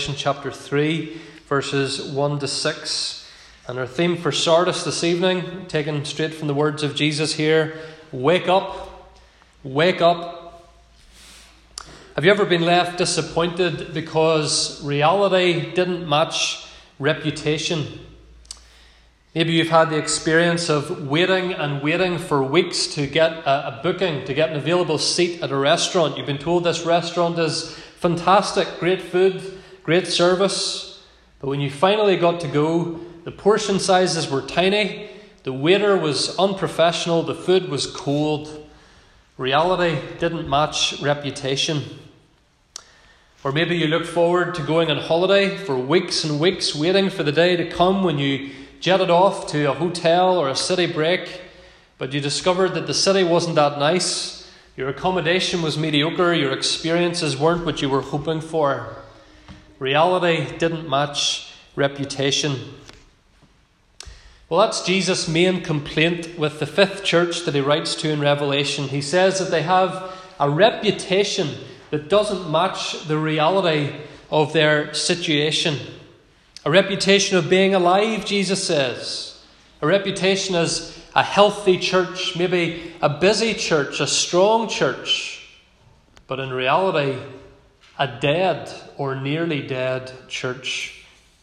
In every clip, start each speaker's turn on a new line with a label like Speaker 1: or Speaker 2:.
Speaker 1: Revelation chapter 3, verses 1 to 6. And our theme for Sardis this evening, taken straight from the words of Jesus here, wake up, wake up. Have you ever been left disappointed because reality didn't match reputation? Maybe you've had the experience of waiting and waiting for weeks to get a booking, to get an available seat at a restaurant. You've been told this restaurant is fantastic, great food, great service. But when you finally got to go, the portion sizes were tiny, the waiter was unprofessional, the food was cold. Reality didn't match reputation. Or maybe you look forward to going on holiday for weeks and weeks, waiting for the day to come when you jetted off to a hotel or a city break, but you discovered that the city wasn't that nice, your accommodation was mediocre, your experiences weren't what you were hoping for. Reality didn't match reputation. Well, that's Jesus' main complaint with the fifth church that he writes to in Revelation. He says that they have a reputation that doesn't match the reality of their situation. A reputation of being alive, Jesus says. A reputation as a healthy church, maybe a busy church, a strong church. But in reality, a dead or nearly dead church.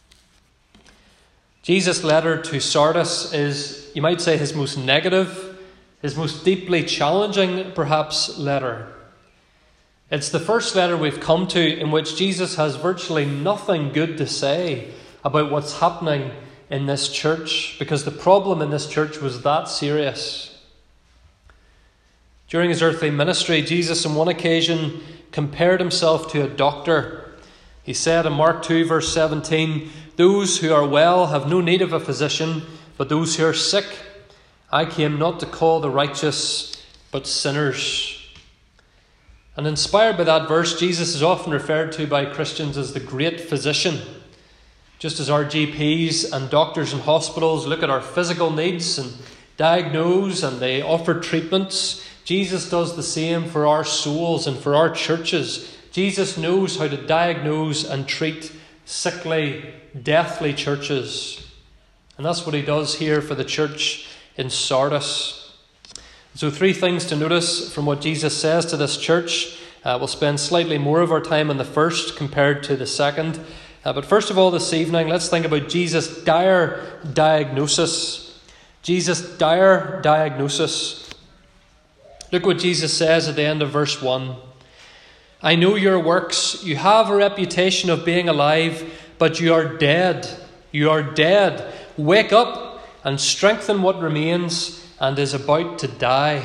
Speaker 1: Jesus' letter to Sardis is, you might say, his most negative, his most deeply challenging, perhaps, letter. It's the first letter we've come to in which Jesus has virtually nothing good to say about what's happening in this church, because the problem in this church was that serious. During his earthly ministry, Jesus on one occasion compared himself to a doctor. He said in Mark 2 verse 17, "Those who are well have no need of a physician, but those who are sick. I came not to call the righteous, but sinners." And inspired by that verse, Jesus is often referred to by Christians as the great physician. Just as our GPs and doctors in hospitals look at our physical needs and diagnose and they offer treatments, Jesus does the same for our souls and for our churches. Jesus knows how to diagnose and treat sickly, deathly churches. And that's what he does here for the church in Sardis. So 3 things to notice from what Jesus says to this church. We'll spend slightly more of our time on the first compared to the second. But first of all, this evening, let's think about Jesus' dire diagnosis. Jesus' dire diagnosis. Look what Jesus says at the end of verse 1. "I know your works. You have a reputation of being alive, but you are dead. You are dead. Wake up and strengthen what remains and is about to die."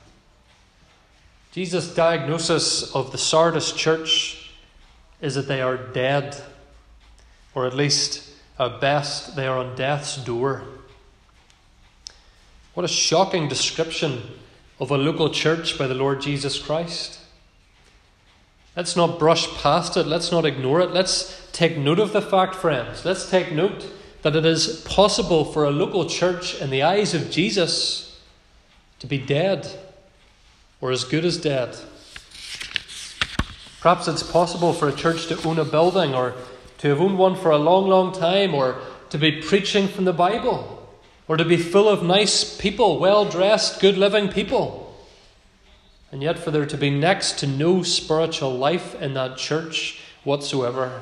Speaker 1: Jesus' diagnosis of the Sardis church is that they are dead. Or at least, at best, they are on death's door. What a shocking description of a local church by the Lord Jesus Christ. Let's not brush past it. Let's not ignore it. Let's take note of the fact, friends. Let's take note that it is possible for a local church in the eyes of Jesus to be dead or as good as dead. Perhaps it's possible for a church to own a building or to have owned one for a long, long time, or to be preaching from the Bible, or to be full of nice people, well-dressed, good-living people. And yet for there to be next to no spiritual life in that church whatsoever.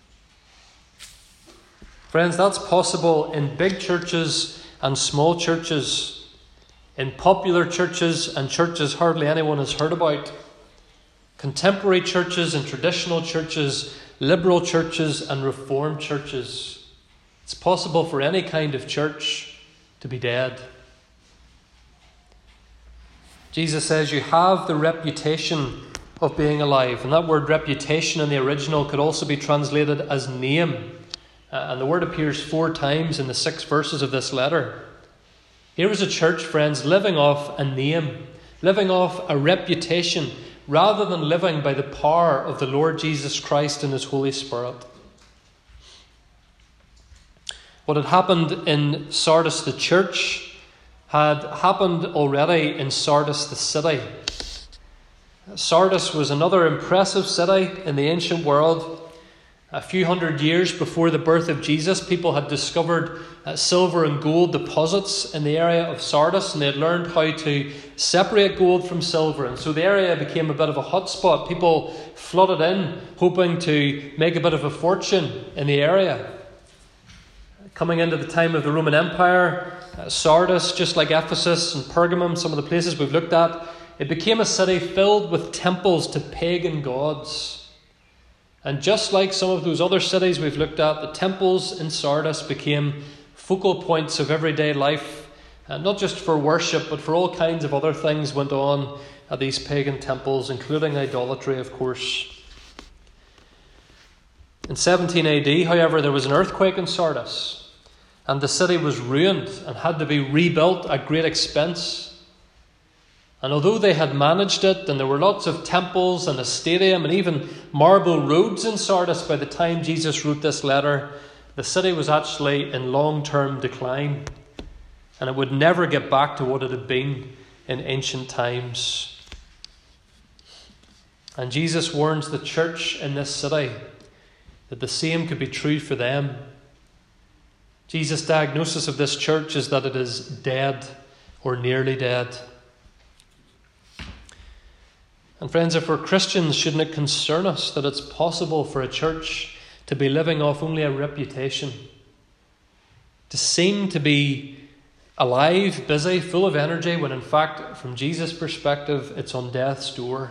Speaker 1: Friends, that's possible in big churches and small churches, in popular churches and churches hardly anyone has heard about, contemporary churches and traditional churches, liberal churches and reformed churches. It's possible for any kind of church to be dead. Jesus says you have the reputation of being alive. And that word reputation in the original could also be translated as name. And the word appears 4 times in the 6 verses of this letter. Here was a church, friends, living off a name, living off a reputation, rather than living by the power of the Lord Jesus Christ and his Holy Spirit. What had happened in Sardis the church had happened already in Sardis the city. Sardis was another impressive city in the ancient world. A few hundred years before the birth of Jesus, people had discovered silver and gold deposits in the area of Sardis, and they had learned how to separate gold from silver. And so the area became a bit of a hotspot. People flooded in, hoping to make a bit of a fortune in the area. Coming into the time of the Roman Empire, Sardis, just like Ephesus and Pergamum, some of the places we've looked at, it became a city filled with temples to pagan gods. And just like some of those other cities we've looked at, the temples in Sardis became focal points of everyday life, not just for worship, but for all kinds of other things went on at these pagan temples, including idolatry, of course. In 17 AD, however, there was an earthquake in Sardis, and the city was ruined and had to be rebuilt at great expense. And although they had managed it, and there were lots of temples and a stadium and even marble roads in Sardis by the time Jesus wrote this letter, the city was actually in long-term decline. And it would never get back to what it had been in ancient times. And Jesus warns the church in this city that the same could be true for them. Jesus' diagnosis of this church is that it is dead or nearly dead. And friends, if we're Christians, shouldn't it concern us that it's possible for a church to be living off only a reputation? To seem to be alive, busy, full of energy, when in fact, from Jesus' perspective, it's on death's door.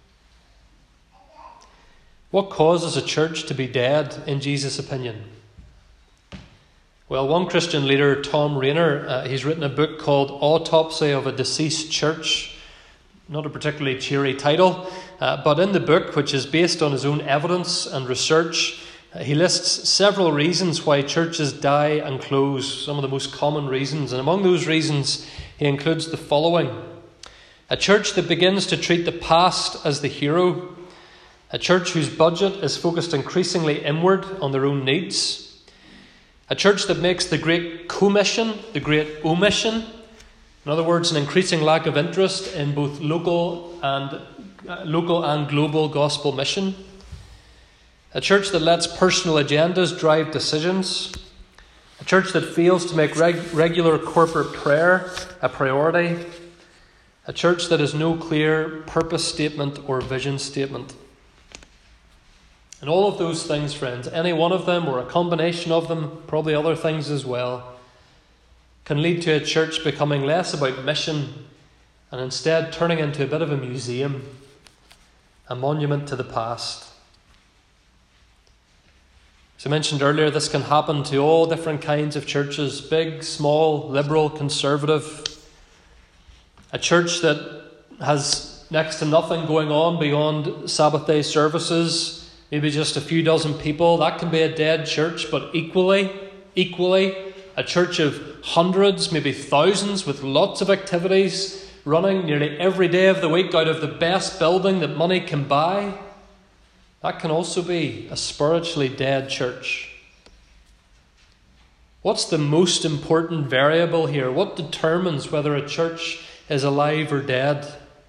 Speaker 1: What causes a church to be dead, in Jesus' opinion? Well, one Christian leader, Tom Rainer, he's written a book called Autopsy of a Deceased Church. Not a particularly cheery title, but in the book, which is based on his own evidence and research, he lists several reasons why churches die and close, some of the most common reasons. And among those reasons, he includes the following: a church that begins to treat the past as the hero, a church whose budget is focused increasingly inward on their own needs, a church that makes the great commission the great omission. In other words, an increasing lack of interest in both local and global gospel mission. A church that lets personal agendas drive decisions. A church that fails to make regular corporate prayer a priority. A church that has no clear purpose statement or vision statement. And all of those things, friends, any one of them or a combination of them, probably other things as well, can lead to a church becoming less about mission and instead turning into a bit of a museum, a monument to the past. As I mentioned earlier, this can happen to all different kinds of churches, big, small, liberal, conservative. A church that has next to nothing going on beyond Sabbath day services, maybe just a few dozen people, that can be a dead church, but equally, a church of hundreds, maybe thousands, with lots of activities running nearly every day of the week out of the best building that money can buy, that can also be a spiritually dead church. What's the most important variable here? What determines whether a church is alive or dead?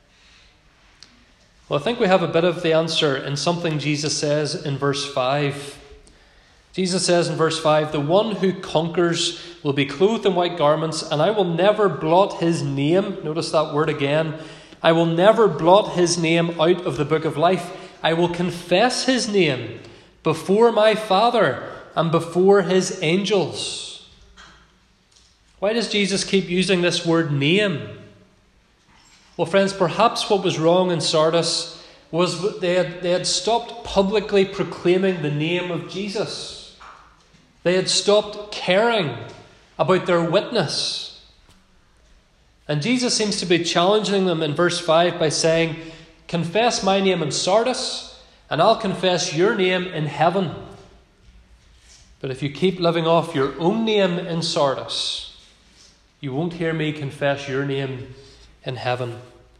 Speaker 1: Well, I think we have a bit of the answer in something Jesus says in verse 5. Jesus says in verse 5, "The one who conquers will be clothed in white garments, and I will never blot his name." Notice that word again. "I will never blot his name out of the book of life. I will confess his name before my Father and before his angels." Why does Jesus keep using this word name? Well, friends, perhaps what was wrong in Sardis was they had stopped publicly proclaiming the name of Jesus. They had stopped caring about their witness. And Jesus seems to be challenging them in verse 5 by saying, "Confess my name in Sardis, and I'll confess your name in heaven. But if you keep living off your own name in Sardis, you won't hear me confess your name in heaven."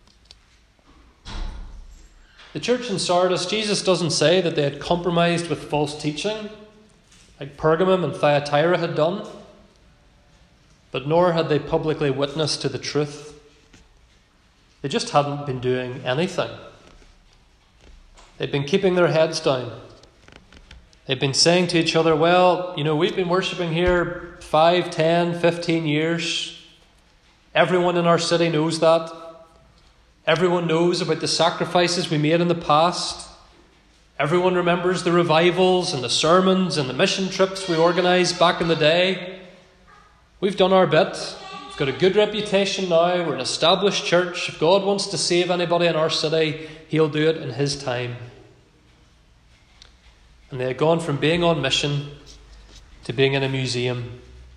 Speaker 1: The church in Sardis, Jesus doesn't say that they had compromised with false teaching, like Pergamum and Thyatira had done, but nor had they publicly witnessed to the truth. They just hadn't been doing anything. They'd been keeping their heads down. They've been saying to each other, well, we've been worshipping here 5, 10, 15 years. Everyone in our city knows that. Everyone knows about the sacrifices we made in the past. Everyone remembers the revivals and the sermons and the mission trips we organised back in the day. We've done our bit. We've got a good reputation now. We're an established church. If God wants to save anybody in our city, He'll do it in His time. And they had gone from being on mission to being in a museum.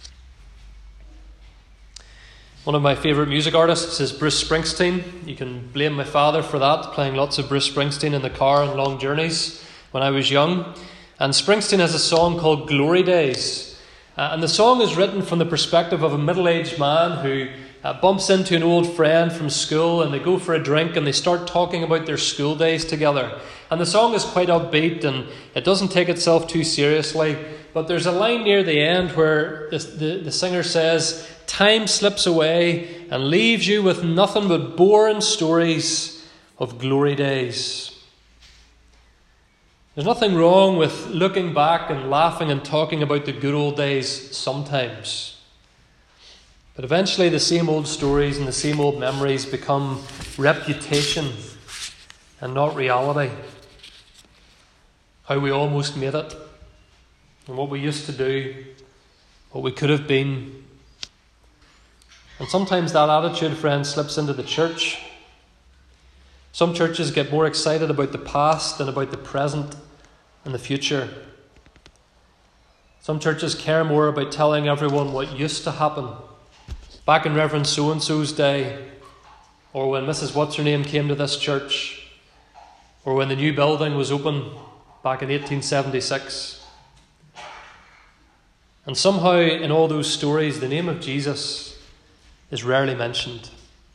Speaker 1: One of my favourite music artists is Bruce Springsteen. You can blame my father for that, playing lots of Bruce Springsteen in the car on long journeys when I was young. And Springsteen has a song called Glory Days. And the song is written from the perspective of a middle-aged man who bumps into an old friend from school, and they go for a drink and they start talking about their school days together. And the song is quite upbeat and it doesn't take itself too seriously. But there's a line near the end where the singer says, "Time slips away and leaves you with nothing but boring stories of glory days." There's nothing wrong with looking back and laughing and talking about the good old days sometimes. But eventually the same old stories and the same old memories become reputation and not reality. How we almost made it, and what we used to do, what we could have been. And sometimes that attitude, friends, slips into the church. Some churches get more excited about the past than about the present and the future. Some churches care more about telling everyone what used to happen back in Reverend so-and-so's day, or when Mrs. What's-Her-Name came to this church, or when the new building was open back in 1876. And somehow in all those stories, the name of Jesus is rarely mentioned.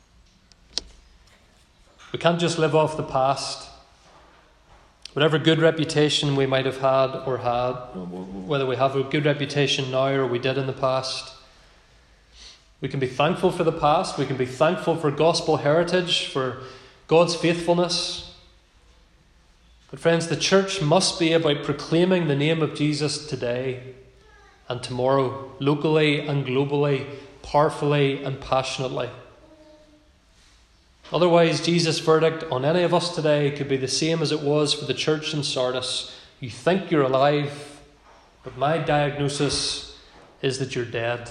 Speaker 1: We can't just live off the past. Whatever good reputation we might have had, whether we have a good reputation now or we did in the past, we can be thankful for the past. We can be thankful for gospel heritage, for God's faithfulness. But friends, the church must be about proclaiming the name of Jesus today and tomorrow, locally and globally, powerfully and passionately. Otherwise, Jesus' verdict on any of us today could be the same as it was for the church in Sardis. You think you're alive, but my diagnosis is that you're dead.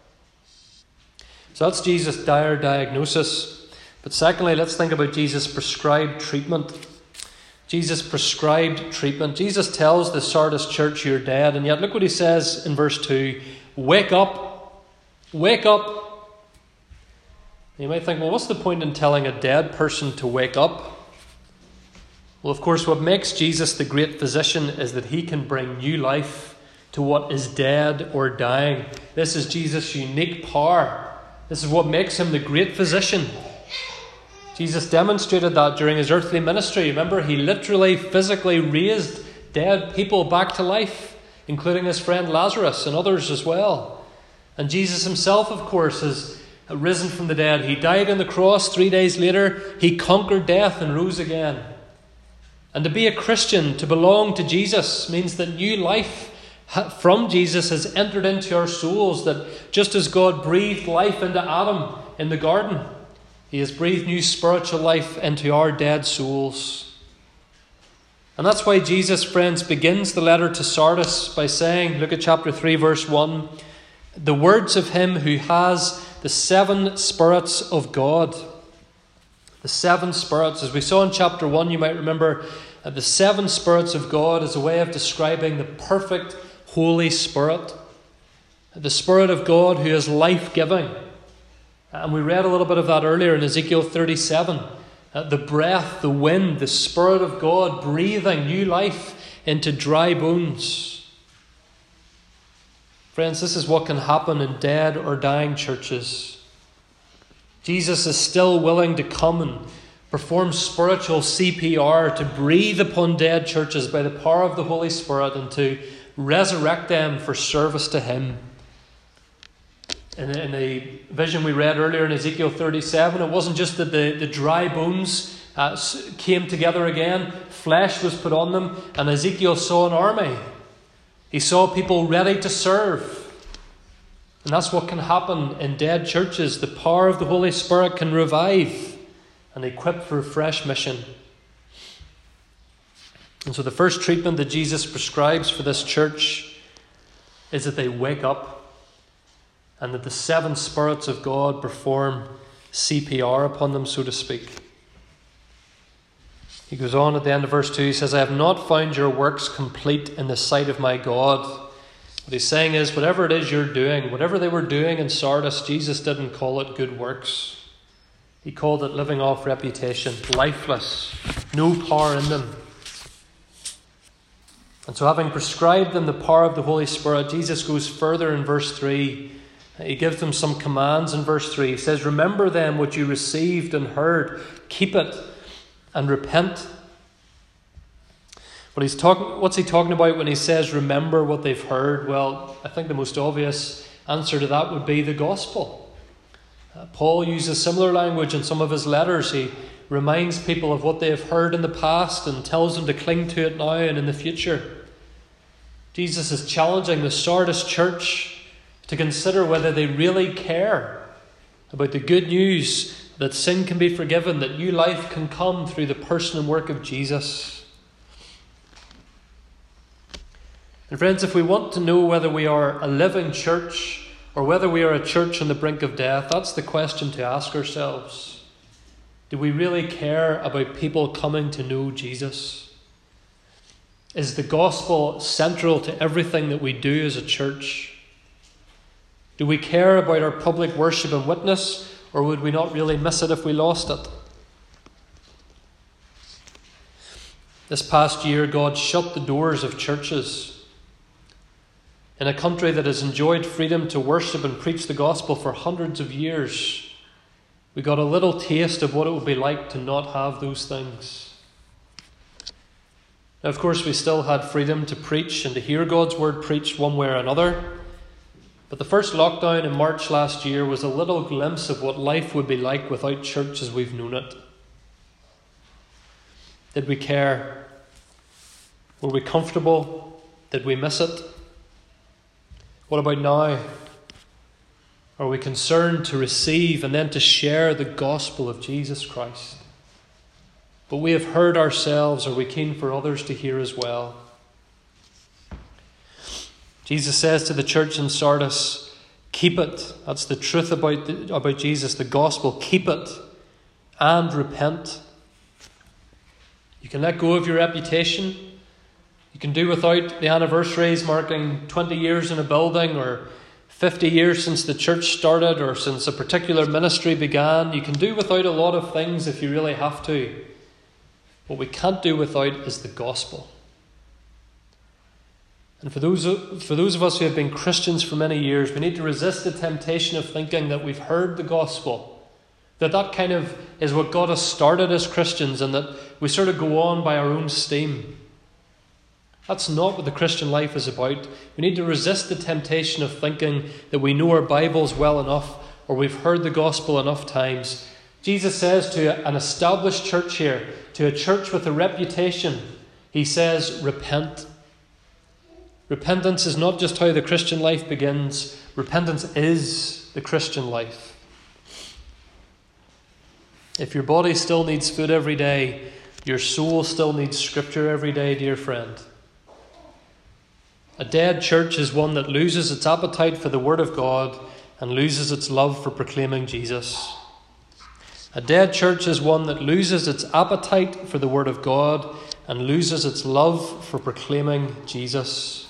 Speaker 1: So that's Jesus' dire diagnosis. But secondly, let's think about Jesus' prescribed treatment. Jesus prescribed treatment. Jesus tells the Sardis church, you're dead. And yet look what he says in verse 2. Wake up. Wake up. You might think, well, what's the point in telling a dead person to wake up? Well, of course, what makes Jesus the great physician is that he can bring new life to what is dead or dying. This is Jesus' unique power. This is what makes him the great physician. Jesus demonstrated that during his earthly ministry. Remember, he literally, physically raised dead people back to life, including his friend Lazarus and others as well. And Jesus himself, of course, has risen from the dead. He died on the cross. 3 days later, he conquered death and rose again. And to be a Christian, to belong to Jesus, means that new life from Jesus has entered into our souls, that just as God breathed life into Adam in the garden, he has breathed new spiritual life into our dead souls. And that's why Jesus, friends, begins the letter to Sardis by saying, look at chapter 3, verse 1, the words of him who has the 7 spirits of God. The 7 spirits. As we saw in chapter 1, you might remember, the 7 spirits of God is a way of describing the perfect Holy Spirit. The Spirit of God who is life-giving. And we read a little bit of that earlier in Ezekiel 37. The breath, the wind, the Spirit of God breathing new life into dry bones. Friends, this is what can happen in dead or dying churches. Jesus is still willing to come and perform spiritual CPR, to breathe upon dead churches by the power of the Holy Spirit and to resurrect them for service to him. In the vision we read earlier in Ezekiel 37, it wasn't just that the dry bones came together again. Flesh was put on them, and Ezekiel saw an army. He saw people ready to serve. And that's what can happen in dead churches. The power of the Holy Spirit can revive and equip for a fresh mission. And so the first treatment that Jesus prescribes for this church is that they wake up and that the seven spirits of God perform CPR upon them, so to speak. He goes on at the end of verse 2, he says, I have not found your works complete in the sight of my God. What he's saying is, whatever it is you're doing, whatever they were doing in Sardis, Jesus didn't call it good works. He called it living off reputation, lifeless, no power in them. And so having prescribed them the power of the Holy Spirit, Jesus goes further in verse 3. He gives them some commands in verse 3. He says, remember then what you received and heard, keep it and repent. What's he talking about when he says remember what they've heard? Well, I think the most obvious answer to that would be the gospel. Paul uses similar language in some of his letters. He reminds people of what they have heard in the past and tells them to cling to it now and in the future. Jesus is challenging the Sardis church to consider whether they really care about the good news that sin can be forgiven, that new life can come through the person and work of Jesus. And friends, if we want to know whether we are a living church or whether we are a church on the brink of death, that's the question to ask ourselves. Do we really care about people coming to know Jesus? Is the gospel central to everything that we do as a church? Do we care about our public worship and witness, or would we not really miss it if we lost it? This past year, God shut the doors of churches. In a country that has enjoyed freedom to worship and preach the gospel for hundreds of years, we got a little taste of what it would be like to not have those things. Now, of course, we still had freedom to preach and to hear God's word preached one way or another. But the first lockdown in March last year was a little glimpse of what life would be like without church as we've known it. Did we care? Were we comfortable? Did we miss it? What about now? Are we concerned to receive and then to share the gospel of Jesus Christ? But we have heard ourselves. Are we keen for others to hear as well? Jesus says to the church in Sardis, keep it. That's the truth about Jesus, the gospel. Keep it and repent. You can let go of your reputation. You can do without the anniversaries marking 20 years in a building or 50 years since the church started or since a particular ministry began. You can do without a lot of things if you really have to. What we can't do without is the gospel. And for those of us who have been Christians for many years, we need to resist the temptation of thinking that we've heard the gospel, that kind of is what got us started as Christians and that we sort of go on by our own steam. That's not what the Christian life is about. We need to resist the temptation of thinking that we know our Bibles well enough or we've heard the gospel enough times. Jesus says to an established church here, to a church with a reputation, he says, repent. Repentance is not just how the Christian life begins. Repentance is the Christian life. If your body still needs food every day, your soul still needs scripture every day, dear friend. A dead church is one that loses its appetite for the Word of God and loses its love for proclaiming Jesus. A dead church is one that loses its appetite for the Word of God and loses its love for proclaiming Jesus.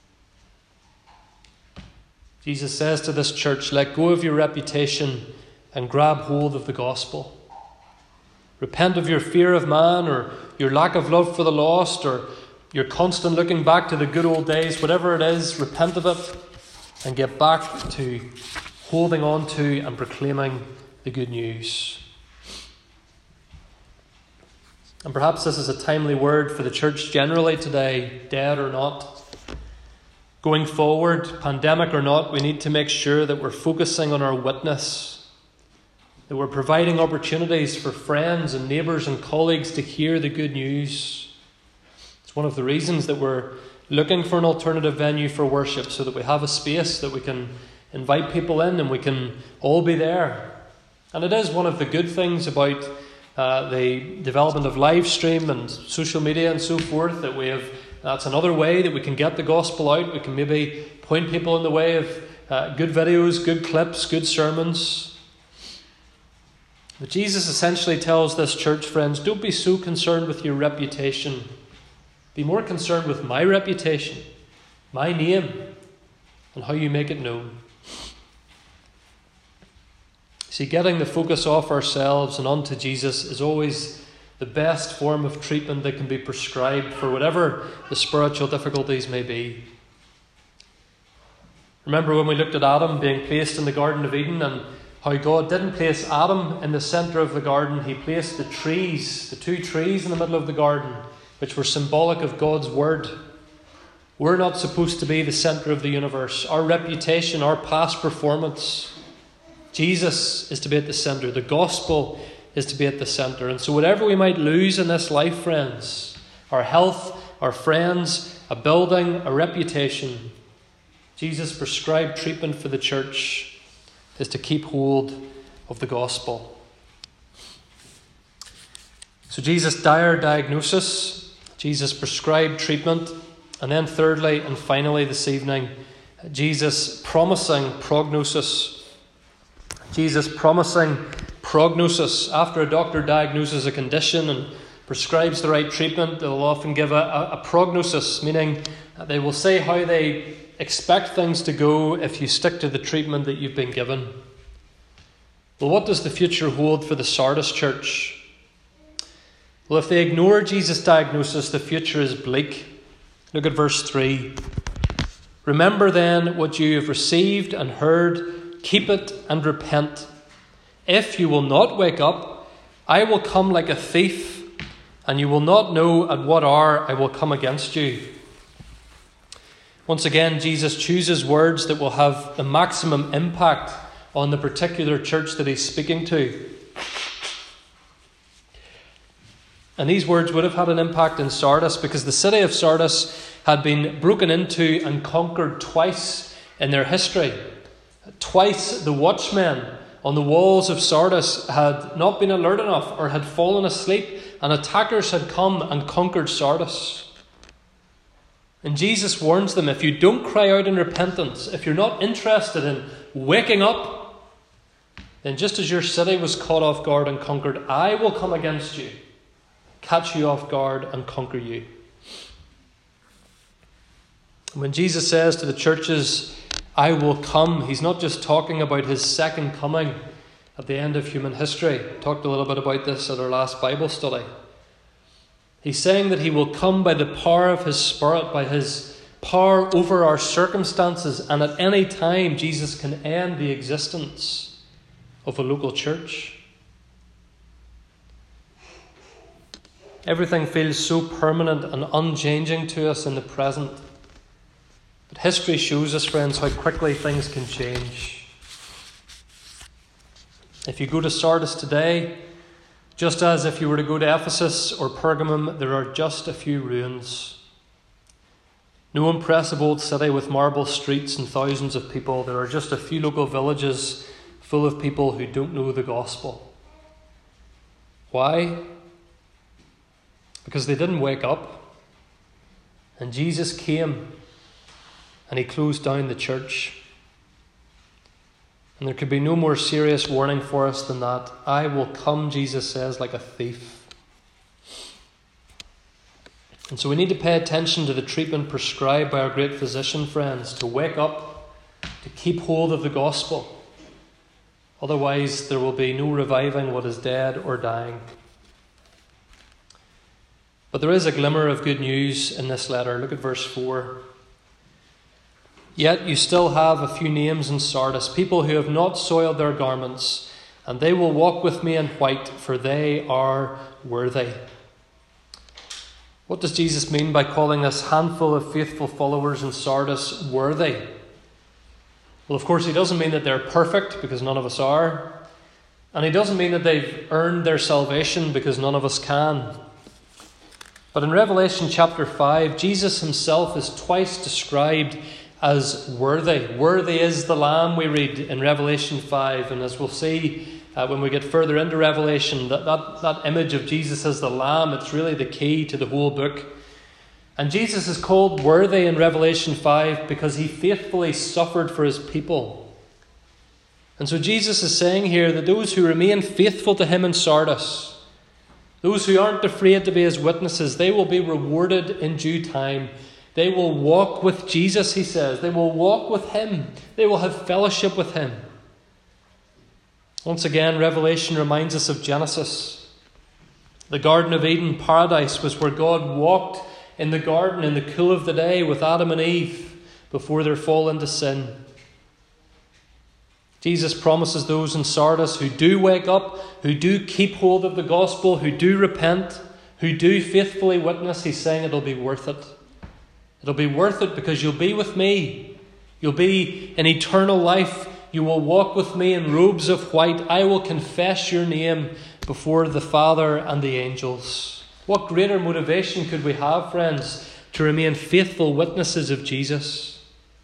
Speaker 1: Jesus says to this church, let go of your reputation and grab hold of the gospel. Repent of your fear of man or your lack of love for the lost or your constant looking back to the good old days. Whatever it is, repent of it and get back to holding on to and proclaiming the good news. And perhaps this is a timely word for the church generally today, dead or not. Going forward, pandemic or not, we need to make sure that we're focusing on our witness, that we're providing opportunities for friends and neighbours and colleagues to hear the good news. It's one of the reasons that we're looking for an alternative venue for worship so that we have a space that we can invite people in and we can all be there. And it is one of the good things about the development of live stream and social media and so forth, that we have. That's another way that we can get the gospel out. We can maybe point people in the way of good videos, good clips, good sermons. But Jesus essentially tells this church, friends, don't be so concerned with your reputation. Be more concerned with my reputation, my name, and how you make it known. See, getting the focus off ourselves and onto Jesus is always the best form of treatment that can be prescribed for whatever the spiritual difficulties may be. Remember when we looked at Adam being placed in the Garden of Eden, and how God didn't place Adam in the centre of the garden. He placed the trees, the 2 trees in the middle of the garden, which were symbolic of God's word. We're not supposed to be the centre of the universe. Our reputation, our past performance, Jesus is to be at the centre. The gospel is to be at the centre. And so whatever we might lose in this life, friends, our health, our friends, a building, a reputation, Jesus' prescribed treatment for the church is to keep hold of the gospel. So Jesus' dire diagnosis, Jesus' prescribed treatment, and then thirdly and finally this evening, Jesus' promising prognosis. Jesus' promising prognosis. After a doctor diagnoses a condition and prescribes the right treatment, they'll often give a prognosis, meaning they will say how they expect things to go if you stick to the treatment that you've been given. Well, what does the future hold for the Sardis church? Well, if they ignore Jesus' diagnosis, the future is bleak. Look at verse 3. Remember then what you have received and heard, keep it and repent. If you will not wake up, I will come like a thief, and you will not know at what hour I will come against you. Once again, Jesus chooses words that will have the maximum impact on the particular church that he's speaking to. And these words would have had an impact in Sardis, because the city of Sardis had been broken into and conquered twice in their history. Twice the watchmen on the walls of Sardis had not been alert enough or had fallen asleep, and attackers had come and conquered Sardis. And Jesus warns them, if you don't cry out in repentance, if you're not interested in waking up, then just as your city was caught off guard and conquered, I will come against you, catch you off guard and conquer you. When Jesus says to the churches, I will come, he's not just talking about his second coming at the end of human history. I talked a little bit about this at our last Bible study. He's saying that he will come by the power of his Spirit, by his power over our circumstances, and at any time Jesus can end the existence of a local church. Everything feels so permanent and unchanging to us in the present. But history shows us, friends, how quickly things can change. If you go to Sardis today, just as if you were to go to Ephesus or Pergamum, there are just a few ruins. No impressive old city with marble streets and thousands of people. There are just a few local villages full of people who don't know the gospel. Why? Because they didn't wake up. And Jesus came and he closed down the church. And there could be no more serious warning for us than that. I will come, Jesus says, like a thief. And so we need to pay attention to the treatment prescribed by our great physician, friends, to wake up, to keep hold of the gospel. Otherwise, there will be no reviving what is dead or dying. But there is a glimmer of good news in this letter. Look at verse 4. Yet you still have a few names in Sardis, people who have not soiled their garments, and they will walk with me in white, for they are worthy. What does Jesus mean by calling this handful of faithful followers in Sardis worthy? Well, of course, he doesn't mean that they're perfect, because none of us are. And he doesn't mean that they've earned their salvation, because none of us can. But in Revelation chapter 5, Jesus himself is twice described as worthy. Worthy is the Lamb, we read in Revelation 5. And as we'll see when we get further into Revelation, that image of Jesus as the Lamb, it's really the key to the whole book. And Jesus is called worthy in Revelation 5 because he faithfully suffered for his people. And so Jesus is saying here that those who remain faithful to him in Sardis, those who aren't afraid to be his witnesses, they will be rewarded in due time. They will walk with Jesus, he says. They will walk with him. They will have fellowship with him. Once again, Revelation reminds us of Genesis. The Garden of Eden, paradise, was where God walked in the garden in the cool of the day with Adam and Eve before their fall into sin. Jesus promises those in Sardis who do wake up, who do keep hold of the gospel, who do repent, who do faithfully witness, he's saying it'll be worth it. It'll be worth it because you'll be with me. You'll be in eternal life. You will walk with me in robes of white. I will confess your name before the Father and the angels. What greater motivation could we have, friends, to remain faithful witnesses of Jesus?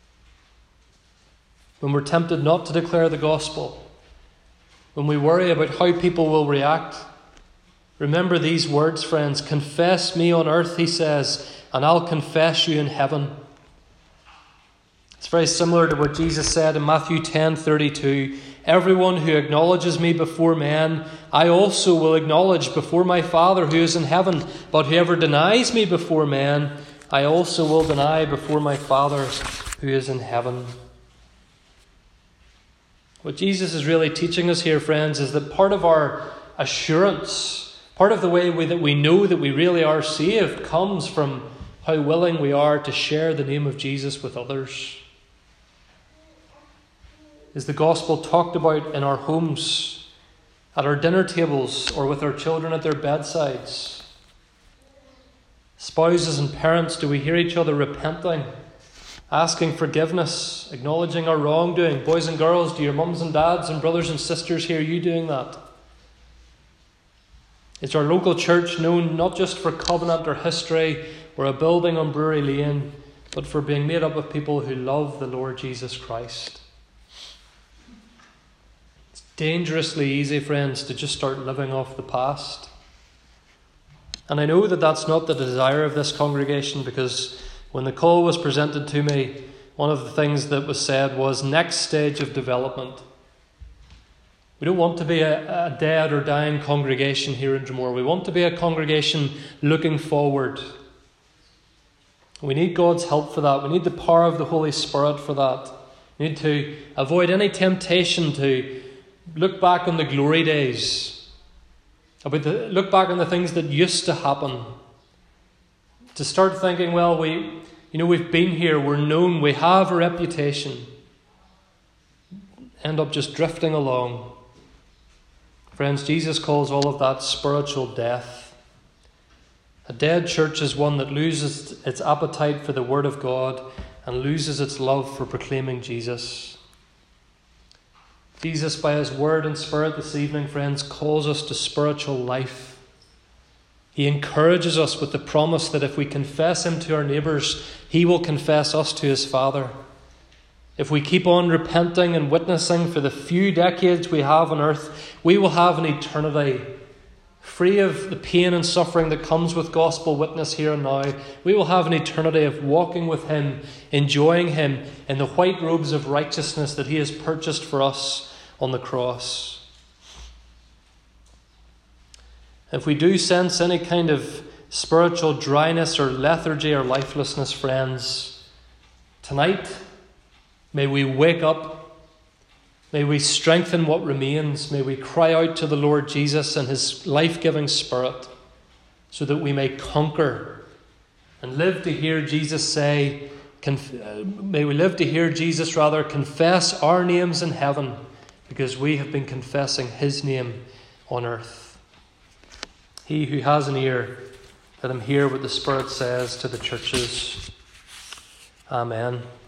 Speaker 1: When we're tempted not to declare the gospel, when we worry about how people will react, remember these words, friends. Confess me on earth, he says, and I'll confess you in heaven. It's very similar to what Jesus said in Matthew 10:32. Everyone who acknowledges me before men, I also will acknowledge before my Father who is in heaven. But whoever denies me before men, I also will deny before my Father who is in heaven. What Jesus is really teaching us here, friends, is that part of our assurance, part of the way that we know that we really are saved, comes from how willing we are to share the name of Jesus with others. Is the gospel talked about in our homes, at our dinner tables, or with our children at their bedsides? Spouses and parents, do we hear each other repenting, asking forgiveness, acknowledging our wrongdoing? Boys and girls, do your mums and dads and brothers and sisters hear you doing that? Is our local church known not just for covenant or history or a building on Brewery Lane, but for being made up of people who love the Lord Jesus Christ? It's dangerously easy, friends, to just start living off the past. And I know that that's not the desire of this congregation, because when the call was presented to me, one of the things that was said was next stage of development. We don't want to be a dead or dying congregation here in Dromore. We want to be a congregation looking forward. We need God's help for that. We need the power of the Holy Spirit for that. We need to avoid any temptation to look back on the glory days, look back on the things that used to happen, to start thinking, well, we've been here, we're known, we have a reputation. End up just drifting along. Friends, Jesus calls all of that spiritual death. A dead church is one that loses its appetite for the Word of God and loses its love for proclaiming Jesus. Jesus, by his Word and Spirit this evening, friends, calls us to spiritual life. He encourages us with the promise that if we confess him to our neighbours, he will confess us to his Father. If we keep on repenting and witnessing for the few decades we have on earth, we will have an eternity free of the pain and suffering that comes with gospel witness here and now. We will have an eternity of walking with him, enjoying him in the white robes of righteousness that he has purchased for us on the cross. If we do sense any kind of spiritual dryness or lethargy or lifelessness, friends, tonight, may we wake up. May we strengthen what remains. May we cry out to the Lord Jesus and his life-giving Spirit so that we may conquer and live to hear Jesus say, confess our names in heaven, because we have been confessing his name on earth. He who has an ear, let him hear what the Spirit says to the churches. Amen.